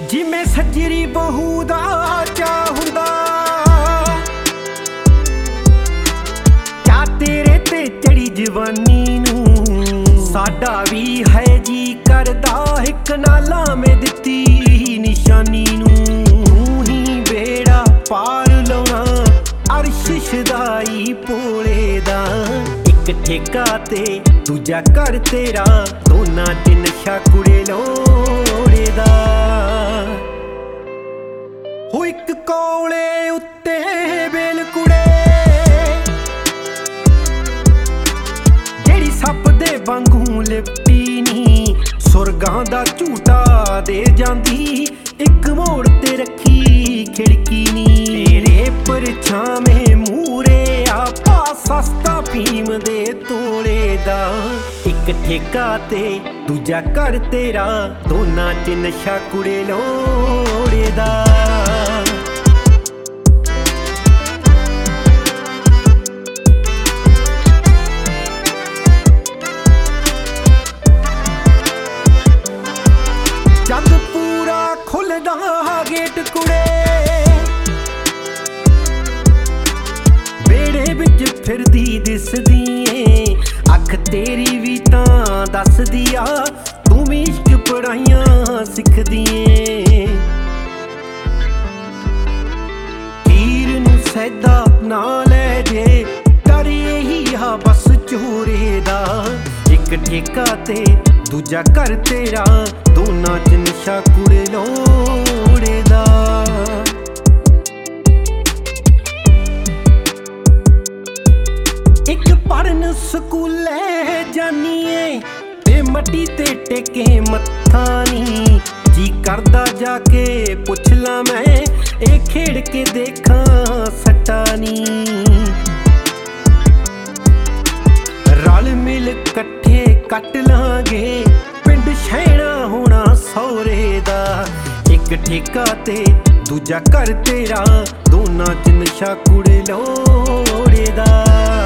ਜਿਵੇਂ ਸੱਜਰੀ ਬਹੂ ਦਾ ਚਾਅ ਹੁੰਦਾ, ਚਾਅ ਤੇਰੇ ਤੇ ਚੜੀ ਜਵਾਨੀ ਨੂੰ। ਸਾਡਾ ਵੀ ਹੈ ਜੀ ਕਰਦਾ ਇੱਕ ਨਾਲਾ ਮੈਂ ਦਿੱਤੀ ਨਿਸ਼ਾਨੀ ਨੂੰ। ਹੀ ਬੇੜਾ ਪਾਰ ਲਾਉਣਾ ਅਰਸ਼ ਸ਼ਦਾਈ ਭੋਲੇ ਦਾ। ਇੱਕ ਠੇਕਾ ਤੇ ਦੂਜਾ ਘਰ ਤੇਰਾ, ਦੋਨਾਂ ਚ ਨਸ਼ਾ ਕੁੜੇ ਲੋੜੇ ਦਾ। ਹੋ ਇੱਕ ਕੋਲੇ ਉੱਤੇ ਬੇਲ ਕੁੜੇ, ਜਿਹੜੀ ਸੱਪ ਦੇ ਵਾਂਗੂ ਲਿਪਟੀ ਨੀ। ਸੁਰਗਾਂ ਦਾ ਝੂਟਾ ਦੇ ਜਾਂਦੀ, ਇੱਕ ਮੋੜ ਤੇ ਰੱਖੀ ਖਿੜਕੀ ਨੀ। ਤੇਰੇ ਪਰਛਾਵੇਂ ਮੂਰੇ ਆਪਾ ਸਸਤਾ ਭੀਮ ਦੇ ਤੋਲੇ ਦਾ। ਇੱਕ ਠੇਕਾ ਤੇ ਦੂਜਾ ਘਰ ਤੇਰਾ, ਦੋਨਾਂ ਚ ਨਸ਼ਾ ਕੁੜੇ ਲੋੜੇ ਦਾ। ਜਦ ਪੂਰਾ ਖੁੱਲਦਾ ਗੇਟ ਕੁੜੇ, ਵੇੜੇ ਵਿੱਚ ਫਿਰਦੀ ਦਿਸਦੀ ਏ। ਅੱਖ ਤੇਰੀ ਵੀ ਤਾਂ ਦੱਸਦੀ ਆ, ਤੂੰ ਵੀ ਇਸ਼ਕ ਪੜਾਈਆਂ ਸਿੱਖਦੀ ਏ। ਤੀਰ ਨੂੰ ਸੈਦਾ ਨਾ ਲੈ ਜੇ, ਡਰ ਇਹੀ ਆ ਬਸ ਚੋਰੇ ਦਾ। ਇੱਕ ਠੇਕਾ ਤੇ ਦੂਜਾ ਘਰ ਤੇਰਾ, ਦੋਨਾਂ ਚ ਨਸ਼ਾ ਕੁੜੇ ਲੋੜੇ ਦਾ। ਇੱਕ ਪੜਨ ਸਕੂਲੇ ਜਾਨੀਏ, ਤੇ ਮੱਟੀ ਤੇ ਟੇਕੇ ਮੱਥਾ ਨੀ। ਜੀ ਕਰਦਾ ਜਾ ਕੇ ਪੁੱਛ ਲਾਂ ਮੈਂ, ਇਹ ਖੇਡ ਕੇ ਦੇਖਾਂ ਸੱਟਾ ਨੀ। ਰਲ ਮਿਲ ਇਕੱਠੇ ਕੱਟ ਲਾਂਗੇ, ਪਿੰਡ ਸ਼ਹਿਣਾ ਹੋਣਾ ਸਹੁਰੇ ਦਾ। ਇੱਕ ਠੇਕਾ ਤੇ ਦੂਜਾ ਘਰ ਤੇਰਾ, ਦੋਨਾਂ ਚ ਨਸ਼ਾ ਕੁੜੇ ਲੋੜੇ ਦਾ।